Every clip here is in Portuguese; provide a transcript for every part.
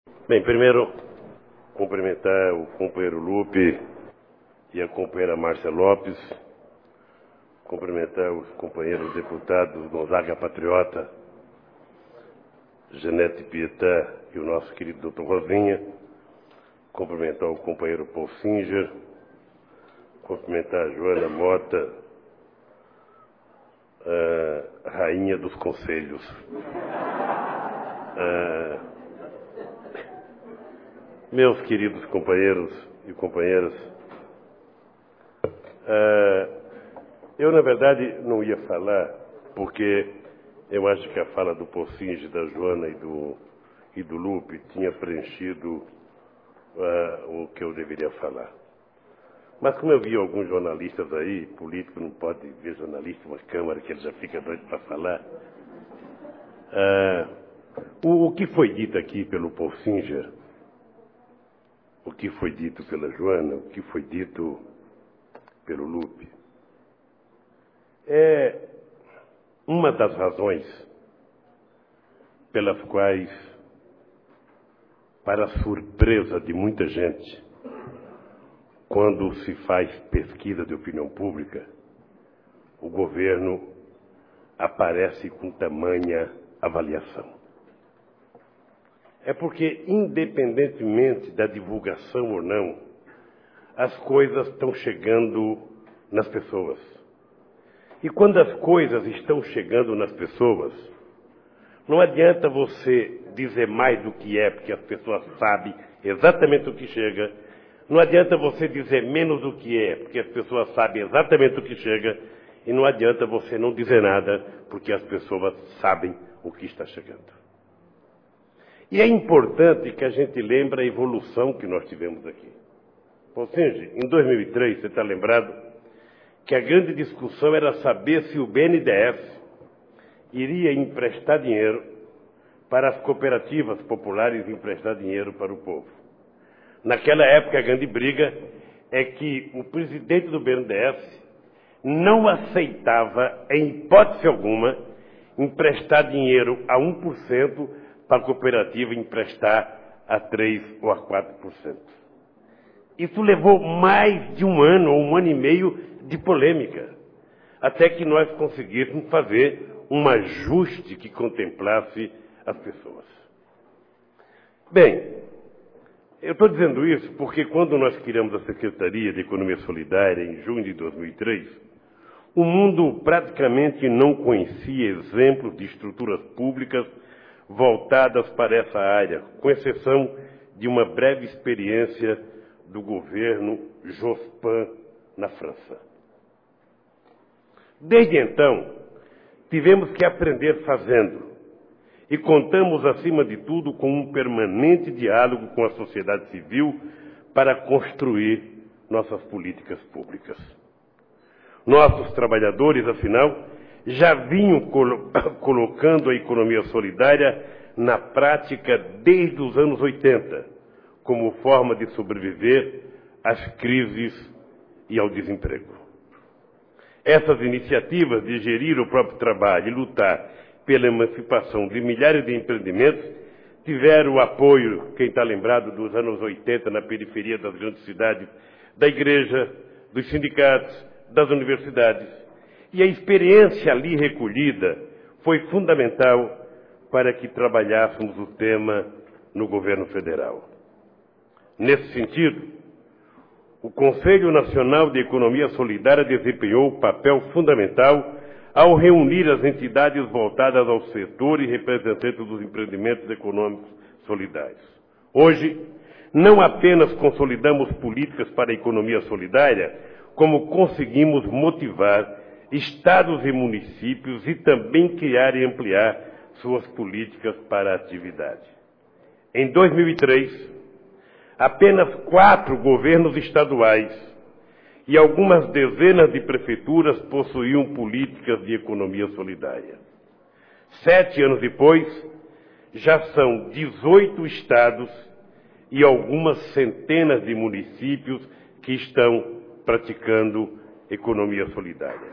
Bem, primeiro, cumprimentar o companheiro Lupe e a companheira Márcia Lopes, cumprimentar os companheiros deputados Gonzaga Patriota, Genete Pietá e o nosso querido doutor Rosinha, cumprimentar o companheiro Paul Singer, cumprimentar a Joana Mota, a rainha dos conselhos. Meus queridos companheiros e companheiras, eu na verdade não ia falar, porque eu acho que a fala do Paul Singer, da Joana e do Lupe tinha preenchido o que eu deveria falar. Mas como eu vi alguns jornalistas aí, político não pode ver jornalista numa câmara que ele já fica doido para falar. O que foi dito aqui pelo Paul Singer, o que foi dito pela Joana, o que foi dito pelo Lupe, é uma das razões pelas quais, para a surpresa de muita gente, quando se faz pesquisa de opinião pública, o governo aparece com tamanha avaliação. É porque, independentemente da divulgação ou não, as coisas estão chegando nas pessoas. E quando as coisas estão chegando nas pessoas, não adianta você dizer mais do que é, porque as pessoas sabem exatamente o que chega. Não adianta você dizer menos do que é, porque as pessoas sabem exatamente o que chega. E não adianta você não dizer nada, porque as pessoas sabem o que está chegando. E é importante que a gente lembre a evolução que nós tivemos aqui. Ou seja, em 2003, você está lembrado, que a grande discussão era saber se o BNDES iria emprestar dinheiro para as cooperativas populares emprestar dinheiro para o povo. Naquela época, a grande briga é que o presidente do BNDES não aceitava, em hipótese alguma, emprestar dinheiro a 1% para a cooperativa emprestar a 3% ou a 4%. Isso levou mais de um ano ou um ano e meio de polêmica, até que nós conseguíssemos fazer um ajuste que contemplasse as pessoas. Bem, eu estou dizendo isso porque quando nós criamos a Secretaria de Economia Solidária em junho de 2003, o mundo praticamente não conhecia exemplos de estruturas públicas voltadas para essa área, com exceção de uma breve experiência do governo Jospin na França. Desde então, tivemos que aprender fazendo e contamos, acima de tudo, com um permanente diálogo com a sociedade civil para construir nossas políticas públicas. Nossos trabalhadores, afinal, já vinham colocando a economia solidária na prática desde os anos 80, como forma de sobreviver às crises e ao desemprego. Essas iniciativas de gerir o próprio trabalho e lutar pela emancipação de milhares de empreendimentos tiveram o apoio, quem está lembrado dos anos 80, na periferia das grandes cidades, da igreja, dos sindicatos, das universidades. E a experiência ali recolhida foi fundamental para que trabalhássemos o tema no governo federal. Nesse sentido, o Conselho Nacional de Economia Solidária desempenhou um papel fundamental ao reunir as entidades voltadas ao setor e representantes dos empreendimentos econômicos solidários. Hoje, não apenas consolidamos políticas para a economia solidária, como conseguimos motivar estados e municípios e também criar e ampliar suas políticas para a atividade. Em 2003, apenas 4 governos estaduais e algumas dezenas de prefeituras possuíam políticas de economia solidária. 7 anos depois, já são 18 estados e algumas centenas de municípios que estão praticando economia solidária.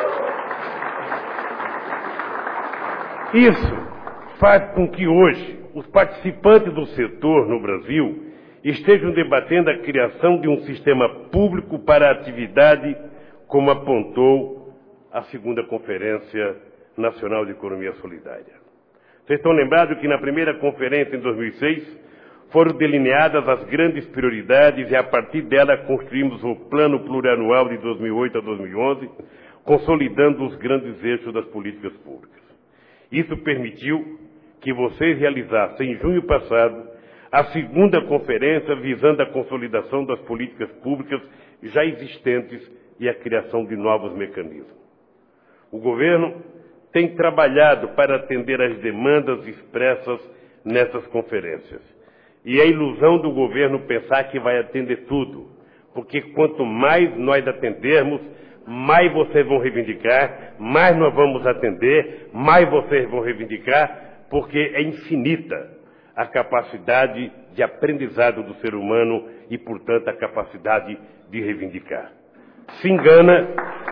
Isso faz com que hoje os participantes do setor no Brasil estejam debatendo a criação de um sistema público para a atividade, como apontou a segunda Conferência Nacional de Economia Solidária. Vocês estão lembrados que na primeira conferência, em 2006, foram delineadas as grandes prioridades e, a partir dela, construímos o Plano Plurianual de 2008 a 2011, consolidando os grandes eixos das políticas públicas. Isso permitiu que vocês realizassem, em junho passado, a segunda conferência visando a consolidação das políticas públicas já existentes e a criação de novos mecanismos. O governo tem trabalhado para atender às demandas expressas nessas conferências. E é ilusão do governo pensar que vai atender tudo, porque quanto mais nós atendermos, mais vocês vão reivindicar, mais nós vamos atender, mais vocês vão reivindicar, porque é infinita a capacidade de aprendizado do ser humano e, portanto, a capacidade de reivindicar. Se engana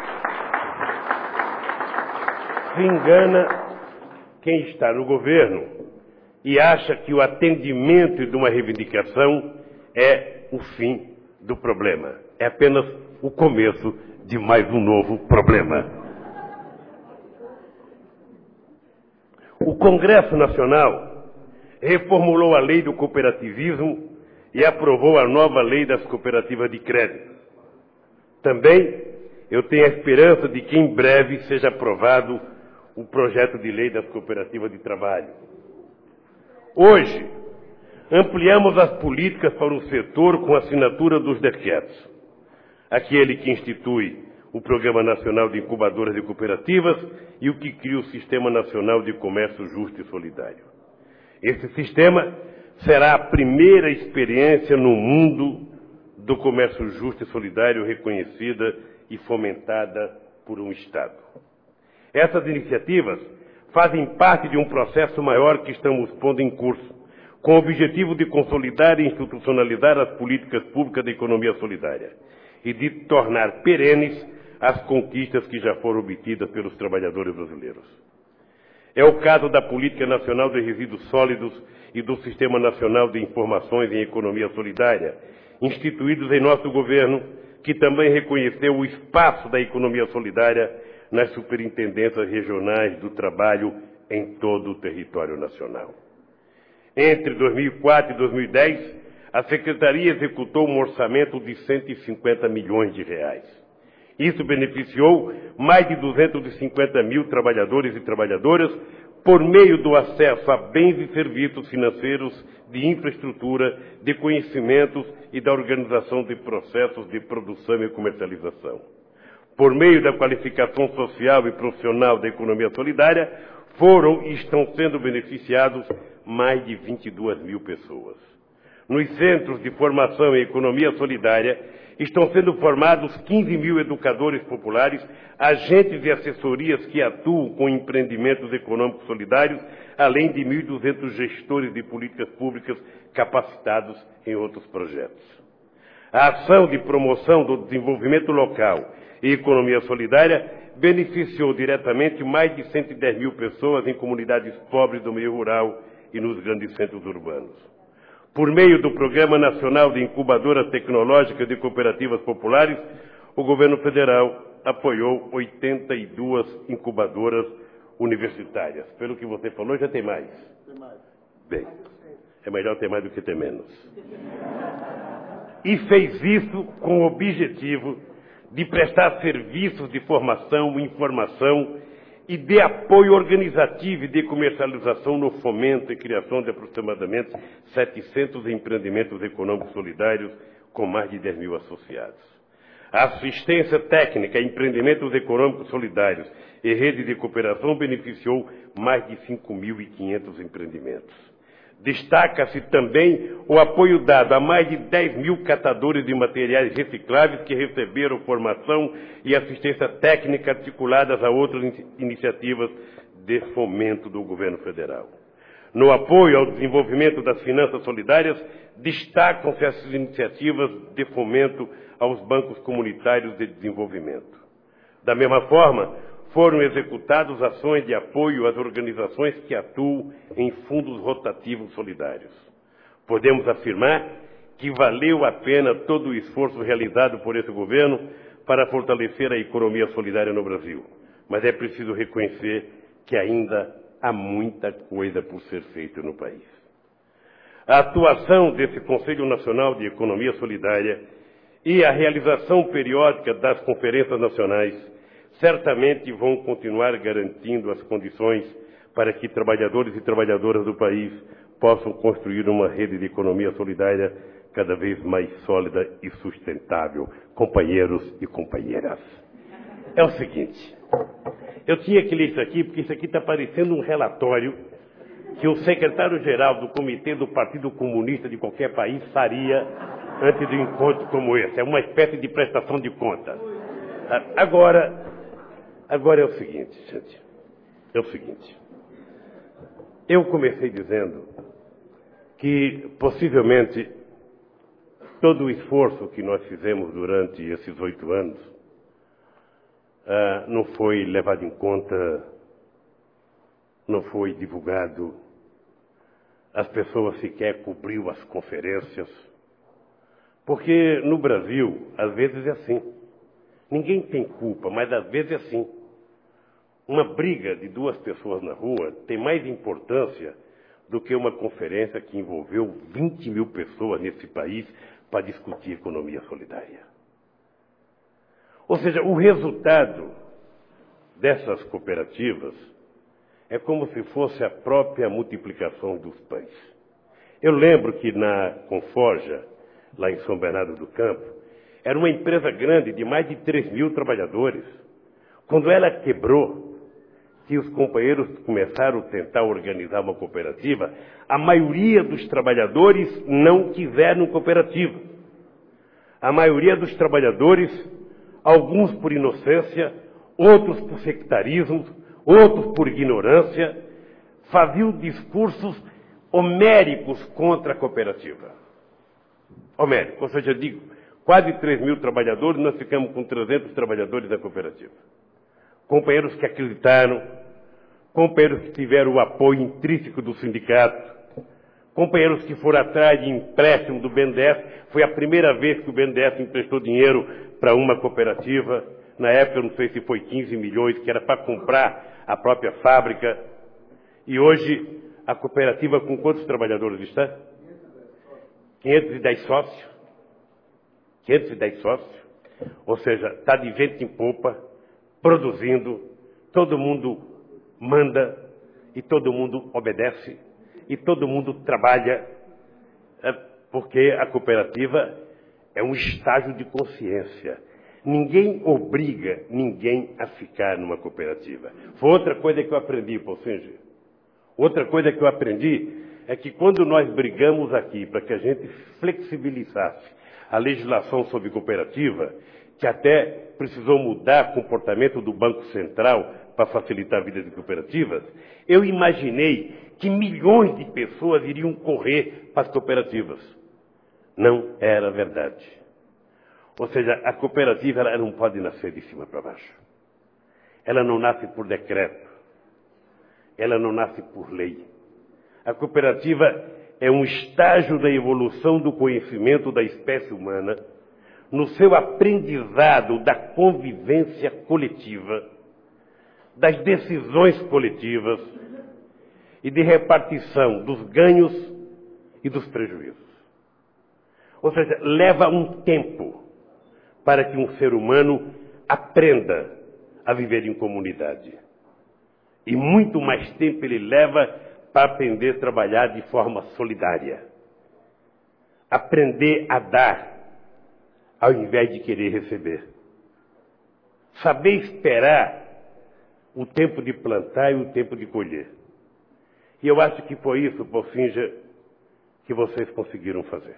quem está no governo e acha que o atendimento de uma reivindicação é o fim do problema. É apenas o começo de mais um novo problema. O Congresso Nacional reformulou a lei do cooperativismo e aprovou a nova lei das cooperativas de crédito. Também eu tenho a esperança de que em breve seja aprovado o projeto de lei das cooperativas de trabalho. Hoje, ampliamos as políticas para o setor com a assinatura dos decretos. Aquele que institui o Programa Nacional de Incubadoras de Cooperativas e o que cria o Sistema Nacional de Comércio Justo e Solidário. Esse sistema será a primeira experiência no mundo do comércio justo e solidário reconhecida e fomentada por um Estado. Essas iniciativas fazem parte de um processo maior que estamos pondo em curso, com o objetivo de consolidar e institucionalizar as políticas públicas da economia solidária e de tornar perenes as conquistas que já foram obtidas pelos trabalhadores brasileiros. É o caso da Política Nacional de Resíduos Sólidos e do Sistema Nacional de Informações em Economia Solidária, instituídos em nosso governo, que também reconheceu o espaço da economia solidária nas superintendências regionais do trabalho em todo o território nacional. Entre 2004 e 2010, a Secretaria executou um orçamento de 150 milhões de reais. Isso beneficiou mais de 250 mil trabalhadores e trabalhadoras por meio do acesso a bens e serviços financeiros, de infraestrutura, de conhecimentos e da organização de processos de produção e comercialização. Por meio da qualificação social e profissional da economia solidária, foram e estão sendo beneficiados mais de 22 mil pessoas. Nos centros de formação em economia solidária, estão sendo formados 15 mil educadores populares, agentes e assessorias que atuam com empreendimentos econômicos solidários, além de 1.200 gestores de políticas públicas capacitados em outros projetos. A ação de promoção do desenvolvimento local e economia solidária beneficiou diretamente mais de 110 mil pessoas em comunidades pobres do meio rural e nos grandes centros urbanos. Por meio do Programa Nacional de Incubadoras Tecnológicas de Cooperativas Populares, o governo federal apoiou 82 incubadoras universitárias. Pelo que você falou, já tem mais? Tem mais. Bem, é melhor ter mais do que ter menos. E fez isso com o objetivo de prestar serviços de formação, informação e de apoio organizativo e de comercialização no fomento e criação de aproximadamente 700 empreendimentos econômicos solidários com mais de 10 mil associados. A assistência técnica a empreendimentos econômicos solidários e rede de cooperação beneficiou mais de 5.500 empreendimentos. Destaca-se também o apoio dado a mais de 10 mil catadores de materiais recicláveis que receberam formação e assistência técnica articuladas a outras iniciativas de fomento do governo federal. No apoio ao desenvolvimento das finanças solidárias, destacam-se as iniciativas de fomento aos bancos comunitários de desenvolvimento. Da mesma forma, foram executadas ações de apoio às organizações que atuam em fundos rotativos solidários. Podemos afirmar que valeu a pena todo o esforço realizado por esse governo para fortalecer a economia solidária no Brasil. Mas é preciso reconhecer que ainda há muita coisa por ser feita no país. A atuação desse Conselho Nacional de Economia Solidária e a realização periódica das conferências nacionais certamente vão continuar garantindo as condições para que trabalhadores e trabalhadoras do país possam construir uma rede de economia solidária cada vez mais sólida e sustentável. Companheiros e companheiras, é o seguinte, eu tinha que ler isso aqui porque isso aqui está parecendo um relatório que o secretário-geral do Comitê do Partido Comunista de qualquer país faria antes de um encontro como esse. É uma espécie de prestação de contas. Agora é o seguinte, gente. É o seguinte. Eu comecei dizendo que, possivelmente, todo o esforço que nós fizemos durante esses 8 anos não foi levado em conta, não foi divulgado, as pessoas sequer cobriu as conferências, porque no Brasil, às vezes é assim. Ninguém tem culpa, mas às vezes é assim. Uma briga de 2 pessoas na rua tem mais importância do que uma conferência que envolveu 20 mil pessoas nesse país para discutir economia solidária. Ou seja, o resultado dessas cooperativas é como se fosse a própria multiplicação dos pães. Eu lembro que na Conforja, lá em São Bernardo do Campo, era uma empresa grande de mais de 3 mil trabalhadores. Quando ela quebrou, que os companheiros começaram a tentar organizar uma cooperativa, a maioria dos trabalhadores não quiseram cooperativa. A maioria dos trabalhadores, alguns por inocência, outros por sectarismo, outros por ignorância, faziam discursos homéricos contra a cooperativa. Homérico, ou seja, digo, quase 3 mil trabalhadores, nós ficamos com 300 trabalhadores da cooperativa. Companheiros que acreditaram, companheiros que tiveram o apoio intrínseco do sindicato, companheiros que foram atrás de empréstimo do BNDES. Foi a primeira vez que o BNDES emprestou dinheiro para uma cooperativa. Na época, eu não sei se foi 15 milhões, que era para comprar a própria fábrica. E hoje, a cooperativa com quantos trabalhadores está? 510 sócios. 510 sócios. Ou seja, está de vento em popa, produzindo, todo mundo manda e todo mundo obedece e todo mundo trabalha, porque a cooperativa é um estágio de consciência. Ninguém obriga ninguém a ficar numa cooperativa. Foi outra coisa que eu aprendi, Pocinge. Outra coisa que eu aprendi é que quando nós brigamos aqui para que a gente flexibilizasse a legislação sobre cooperativa, que até precisou mudar o comportamento do Banco Central para facilitar a vida de cooperativas, eu imaginei que milhões de pessoas iriam correr para as cooperativas. Não era verdade. Ou seja, a cooperativa ela não pode nascer de cima para baixo. Ela não nasce por decreto. Ela não nasce por lei. A cooperativa é um estágio da evolução do conhecimento da espécie humana, no seu aprendizado da convivência coletiva, das decisões coletivas e de repartição dos ganhos e dos prejuízos. Ou seja, leva um tempo para que um ser humano aprenda a viver em comunidade. E muito mais tempo ele leva para aprender a trabalhar de forma solidária. Aprender a dar, ao invés de querer receber. Saber esperar o tempo de plantar e o tempo de colher. E eu acho que foi isso, Pocinja, que vocês conseguiram fazer.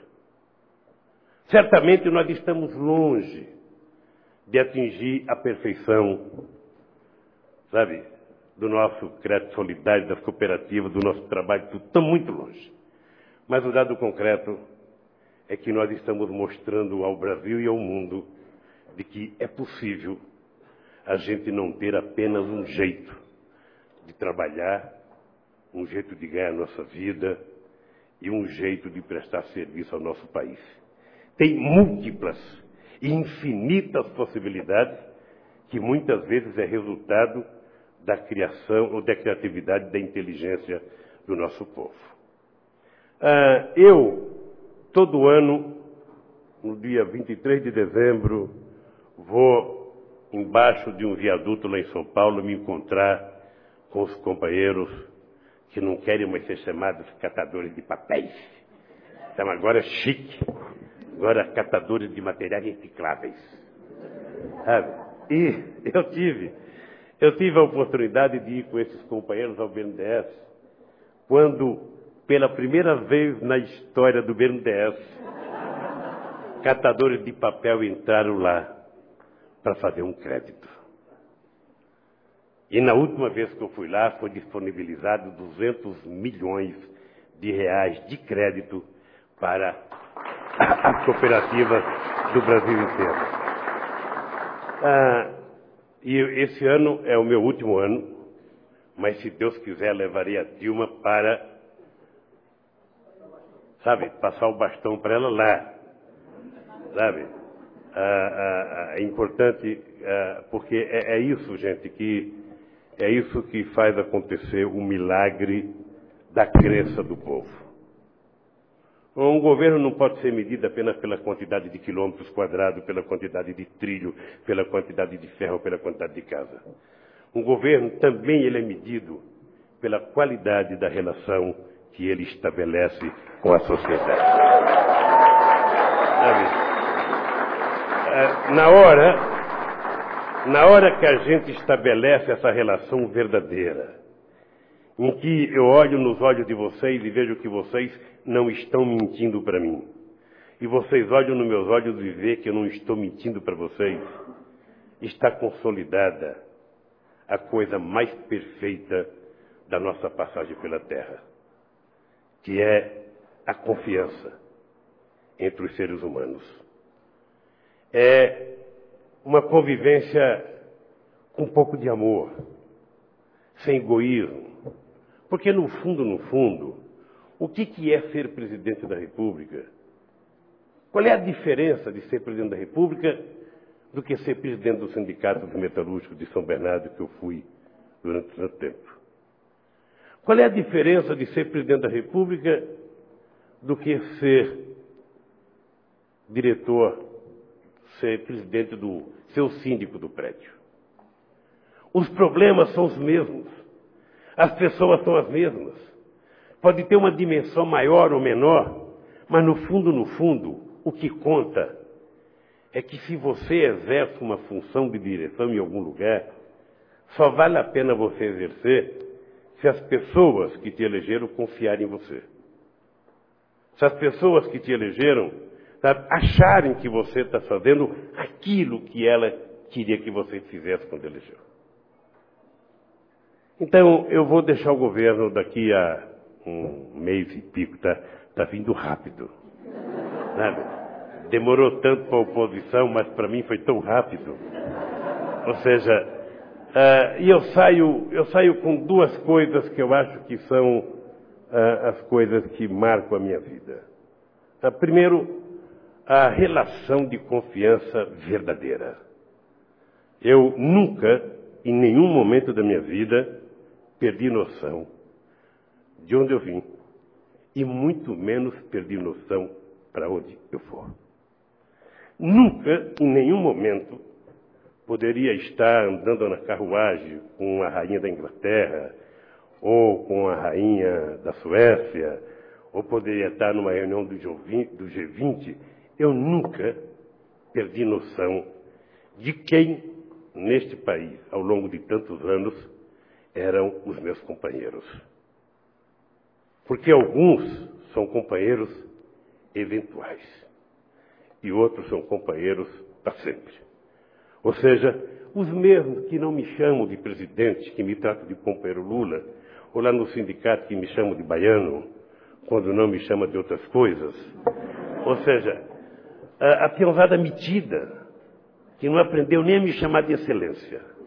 Certamente nós estamos longe de atingir a perfeição, sabe, do nosso crédito solidário, das cooperativas, do nosso trabalho, tudo. Estamos muito longe. Mas o dado concreto é que nós estamos mostrando ao Brasil e ao mundo de que é possível a gente não ter apenas um jeito de trabalhar, um jeito de ganhar a nossa vida e um jeito de prestar serviço ao nosso país. Tem múltiplas e infinitas possibilidades que muitas vezes é resultado da criação ou da criatividade, da inteligência do nosso povo. Todo ano, no dia 23 de dezembro, vou embaixo de um viaduto lá em São Paulo me encontrar com os companheiros que não querem mais ser chamados catadores de papéis. Então agora é chique, agora catadores de materiais recicláveis. Sabe? E eu tive a oportunidade de ir com esses companheiros ao BNDES, quando, pela primeira vez na história do BNDES, catadores de papel entraram lá para fazer um crédito. E na última vez que eu fui lá, foi disponibilizado 200 milhões de reais de crédito para as cooperativas do Brasil inteiro. E esse ano é o meu último ano, mas se Deus quiser, levarei a Dilma para, sabe, passar o bastão para ela lá, sabe? É importante, porque é isso, gente, é isso que faz acontecer o milagre da crença do povo. Um governo não pode ser medido apenas pela quantidade de quilômetros quadrados, pela quantidade de trilho, pela quantidade de ferro, pela quantidade de casa. Um governo também ele é medido pela qualidade da relação que ele estabelece com a sociedade. Na hora que a gente estabelece essa relação verdadeira, em que eu olho nos olhos de vocês e vejo que vocês não estão mentindo para mim, e vocês olham nos meus olhos e veem que eu não estou mentindo para vocês, está consolidada a coisa mais perfeita da nossa passagem pela Terra, que é a confiança entre os seres humanos. É uma convivência com um pouco de amor, sem egoísmo. Porque no fundo, o que é ser presidente da República? Qual é a diferença de ser presidente da República do que ser presidente do Sindicato dos Metalúrgicos de São Bernardo, que eu fui durante tanto tempo? Qual é a diferença de ser presidente da República do que ser diretor, ser presidente ser o síndico do prédio? Os problemas são os mesmos. As pessoas são as mesmas. Pode ter uma dimensão maior ou menor, mas no fundo, o que conta é que se você exerce uma função de direção em algum lugar, só vale a pena você exercer se as pessoas que te elegeram confiarem em você. Se as pessoas que te elegeram acharem que você está fazendo aquilo que ela queria que você fizesse quando elegeu. Então, eu vou deixar o governo daqui a um mês e pico, tá vindo rápido. Sabe? Demorou tanto para a oposição, mas para mim foi tão rápido. Ou seja, e eu saio com duas coisas que eu acho que são as coisas que marcam a minha vida. Primeiro, a relação de confiança verdadeira. Eu nunca, em nenhum momento da minha vida, perdi noção de onde eu vim. E muito menos perdi noção para onde eu for. Nunca, em nenhum momento, poderia estar andando na carruagem com a rainha da Inglaterra, ou com a rainha da Suécia, ou poderia estar numa reunião do G20. Eu nunca perdi noção de quem, neste país, ao longo de tantos anos, eram os meus companheiros. Porque alguns são companheiros eventuais e outros são companheiros para sempre. Ou seja, os mesmos que não me chamam de presidente, que me tratam de companheiro Lula, ou lá no sindicato que me chamam de baiano, quando não me chama de outras coisas. Ou seja, a peãozada metida, que não aprendeu nem a me chamar de excelência.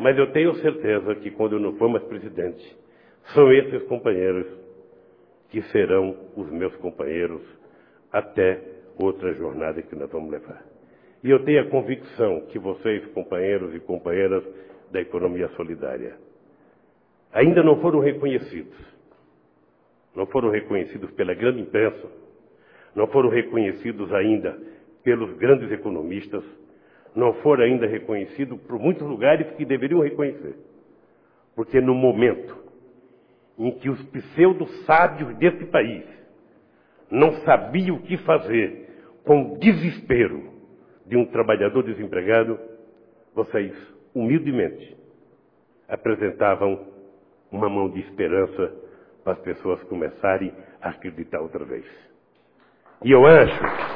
Mas eu tenho certeza que quando eu não for mais presidente, são esses companheiros que serão os meus companheiros até outra jornada que nós vamos levar. E eu tenho a convicção que vocês, companheiros e companheiras da economia solidária, ainda não foram reconhecidos. Não foram reconhecidos pela grande imprensa, não foram reconhecidos ainda pelos grandes economistas, não foram ainda reconhecidos por muitos lugares que deveriam reconhecer. Porque no momento em que os pseudo-sábios desse país não sabiam o que fazer com o desespero de um trabalhador desempregado, vocês, humildemente, apresentavam uma mão de esperança para as pessoas começarem a acreditar outra vez. E eu acho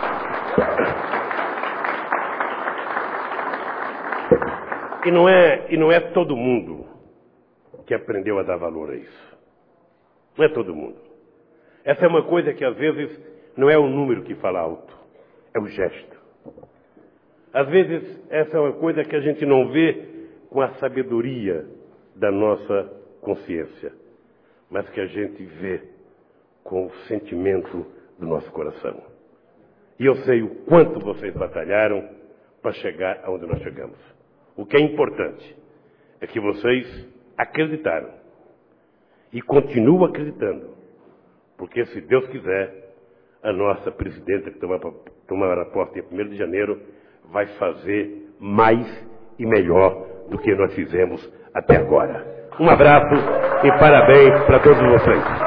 que não é todo mundo que aprendeu a dar valor a isso. Não é todo mundo. Essa é uma coisa que às vezes não é o número que fala alto, é o gesto. Às vezes essa é uma coisa que a gente não vê com a sabedoria da nossa consciência, mas que a gente vê com o sentimento do nosso coração. E eu sei o quanto vocês batalharam para chegar aonde nós chegamos. O que é importante é que vocês acreditaram e continuam acreditando, porque se Deus quiser, a nossa presidenta que tomará posse em 1º de janeiro vai fazer mais e melhor do que nós fizemos até agora. Um abraço e parabéns para todos vocês.